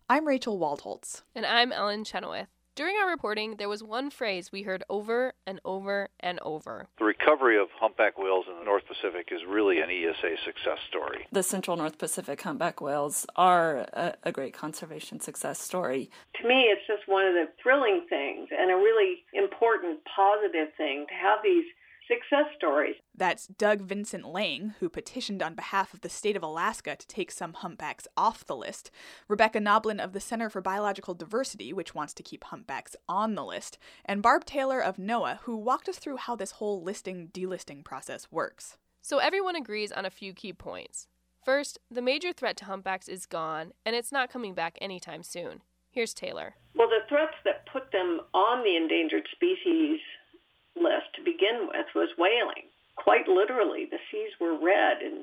I'm Rachel Waldholtz. And I'm Ellen Chenoweth. During our reporting, there was one phrase we heard over and over and over. The recovery of humpback whales in the North Pacific is really an ESA success story. The Central North Pacific humpback whales are a great conservation success story. To me, it's just one of the thrilling things and a really important, positive thing to have these success stories. That's Doug Vincent Lang, who petitioned on behalf of the state of Alaska to take some humpbacks off the list, Rebecca Noblin of the Center for Biological Diversity, which wants to keep humpbacks on the list, and Barb Taylor of NOAA, who walked us through how this whole listing-delisting process works. So everyone agrees on a few key points. First, the major threat to humpbacks is gone, and it's not coming back anytime soon. Here's Taylor. Well, the threats that put them on the endangered species list to begin with was whaling. Quite literally, the seas were red in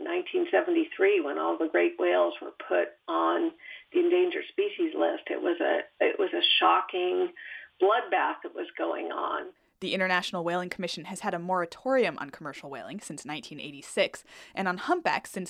1973 when all the great whales were put on the endangered species list. It was a shocking bloodbath that was going on. The International Whaling Commission has had a moratorium on commercial whaling since 1986 and on humpbacks since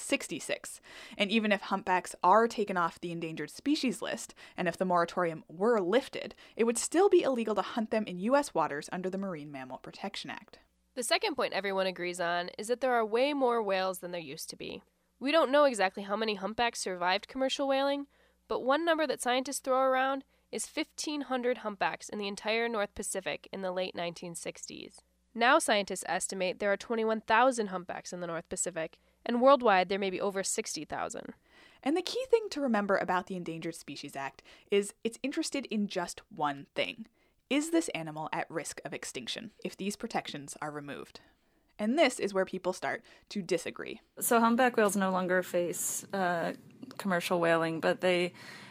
1966. And even if humpbacks are taken off the endangered species list, and if the moratorium were lifted, it would still be illegal to hunt them in U.S. waters under the Marine Mammal Protection Act. The second point everyone agrees on is that there are way more whales than there used to be. We don't know exactly how many humpbacks survived commercial whaling, but one number that scientists throw around is 1,500 humpbacks in the entire North Pacific in the late 1960s. Now scientists estimate there are 21,000 humpbacks in the North Pacific, and worldwide there may be over 60,000. And the key thing to remember about the Endangered Species Act is it's interested in just one thing. Is this animal at risk of extinction if these protections are removed? And this is where people start to disagree. So humpback whales no longer face commercial whaling, but they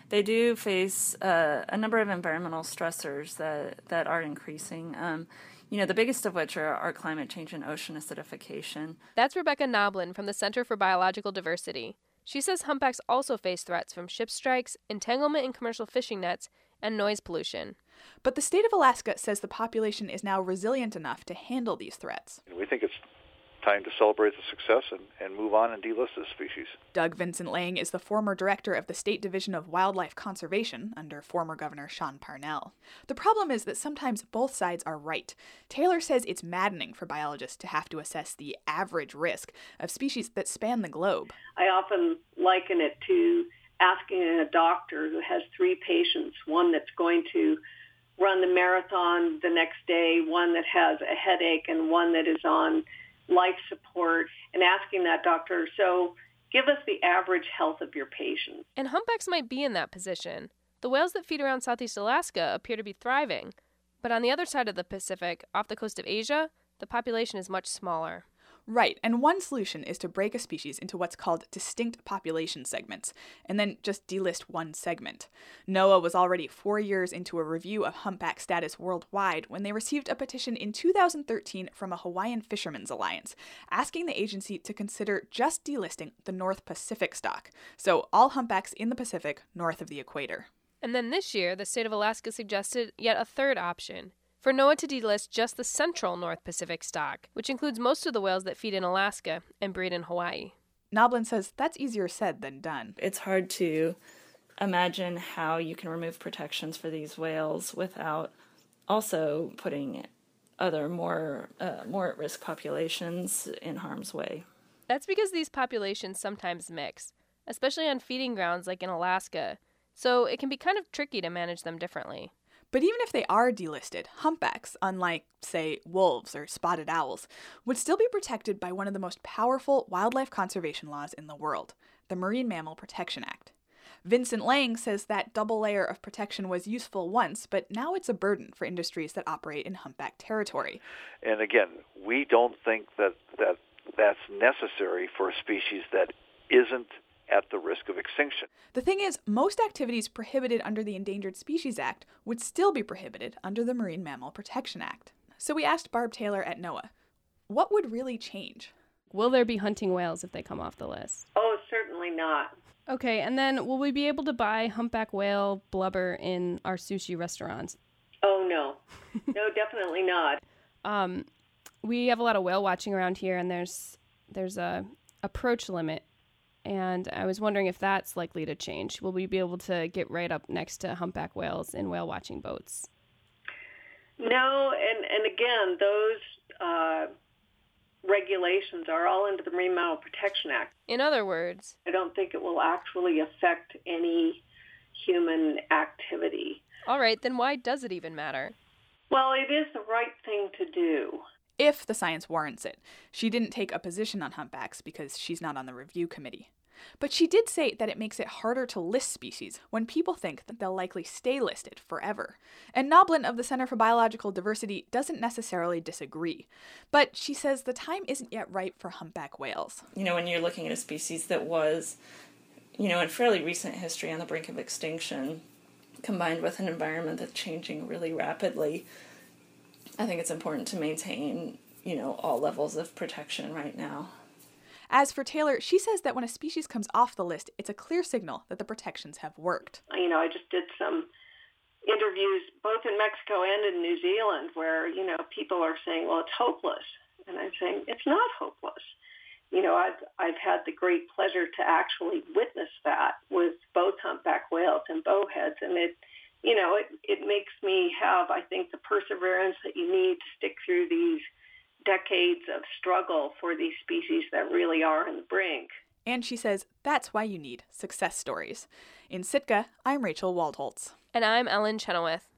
do face a number of environmental stressors that are increasing. The biggest of which are climate change and ocean acidification. That's Rebecca Noblin from the Center for Biological Diversity. She says humpbacks also face threats from ship strikes, entanglement in commercial fishing nets, and noise pollution. But the state of Alaska says the population is now resilient enough to handle these threats. We think it's time to celebrate the success and move on and delist this species. Doug Vincent Lang is the former director of the State Division of Wildlife Conservation under former Governor Sean Parnell. The problem is that sometimes both sides are right. Taylor says it's maddening for biologists to have to assess the average risk of species that span the globe. I often liken it to asking a doctor who has 3 patients, one that's going to run the marathon the next day, one that has a headache, and one that is on life support, and asking that doctor, so give us the average health of your patient. And humpbacks might be in that position. The whales that feed around Southeast Alaska appear to be thriving. But on the other side of the Pacific, off the coast of Asia, the population is much smaller. Right, and one solution is to break a species into what's called distinct population segments, and then just delist one segment. NOAA was already 4 years into a review of humpback status worldwide when they received a petition in 2013 from a Hawaiian Fishermen's Alliance, asking the agency to consider just delisting the North Pacific stock, so all humpbacks in the Pacific north of the equator. And then this year, the state of Alaska suggested yet a third option, for NOAA to delist just the central North Pacific stock, which includes most of the whales that feed in Alaska and breed in Hawaii. Noblin says that's easier said than done. It's hard to imagine how you can remove protections for these whales without also putting other more at-risk populations in harm's way. That's because these populations sometimes mix, especially on feeding grounds like in Alaska, so it can be kind of tricky to manage them differently. But even if they are delisted, humpbacks, unlike, say, wolves or spotted owls, would still be protected by one of the most powerful wildlife conservation laws in the world, the Marine Mammal Protection Act. Vincent Lang says that double layer of protection was useful once, but now it's a burden for industries that operate in humpback territory. And again, we don't think that's necessary for a species that isn't at the risk of extinction. The thing is, most activities prohibited under the Endangered Species Act would still be prohibited under the Marine Mammal Protection Act. So we asked Barb Taylor at NOAA, what would really change? Will there be hunting whales if they come off the list? Oh, certainly not. Okay, and then will we be able to buy humpback whale blubber in our sushi restaurants? Oh, no. No, definitely not. We have a lot of whale watching around here, and there's a approach limit and I was wondering if that's likely to change. Will we be able to get right up next to humpback whales in whale watching boats? No, and again, those regulations are all under the Marine Mammal Protection Act. In other words, I don't think it will actually affect any human activity. all right, then why does it even matter? Well, it is the right thing to do. If the science warrants it. She didn't take a position on humpbacks because she's not on the review committee. But she did say that it makes it harder to list species when people think that they'll likely stay listed forever. And Noblin of the Center for Biological Diversity doesn't necessarily disagree. But she says the time isn't yet right for humpback whales. When you're looking at a species that was, in fairly recent history on the brink of extinction, combined with an environment that's changing really rapidly, I think it's important to maintain, all levels of protection right now. As for Taylor, she says that when a species comes off the list, it's a clear signal that the protections have worked. I just did some interviews both in Mexico and in New Zealand where, people are saying, well, it's hopeless. And I'm saying, it's not hopeless. I've had the great pleasure to actually witness that with both humpback whales and bowheads. And it makes me have, I think, the perseverance that you need to stick through these decades of struggle for these species that really are on the brink. And she says that's why you need success stories. In Sitka, I'm Rachel Waldholtz. And I'm Ellen Chenoweth.